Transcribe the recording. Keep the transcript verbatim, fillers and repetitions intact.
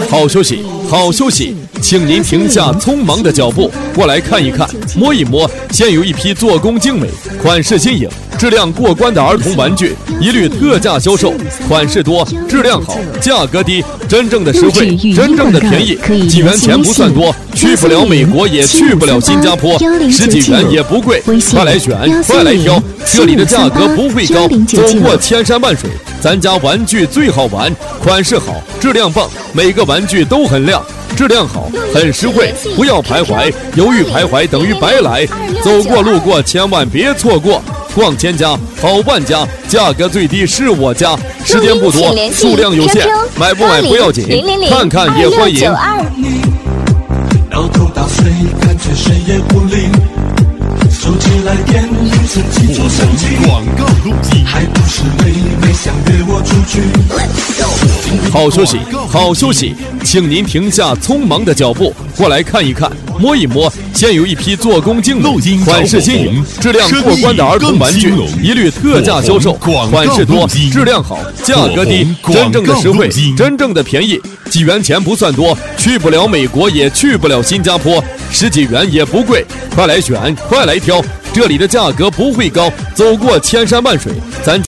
好休息，好休息，请您停下匆忙的脚步，过来看一看，摸一摸。现有一批做工精美、款式新颖、质量过关的儿童玩具，一律特价销售，款式多，质量好，价格低，真正的实惠，真正的便宜，几元钱不算多，去不了美国也去不了新加坡，十几元也不贵，快来选，快来挑，这里的价格不会高，走过千山万水，咱家玩具最好玩，款式好，质量棒，每个玩具都很亮，质量好，很实惠，不要徘徊，犹豫徘徊等于白来，走过路过千万别错过，逛千家跑万家，价格最低是我家，时间不多，数量有限，买不买不要紧，看看也欢迎。 到头到水，感觉谁也不灵。手机来电，铃声记住神经。广告录音，还不是妹妹想约我出去。 好休息，好休息，请您停下匆忙的脚步，过来看一看，摸一摸。现有一批做工精美、款式新颖、质量过关的儿童玩具，一律特价销售，款式多，质量好，价格低，真正的实惠，真正的便宜，几元钱不算多，去不了美国也去不了新加坡，十几元也不贵，快来选，快来挑，这里的价格不会高，走过千山万水，咱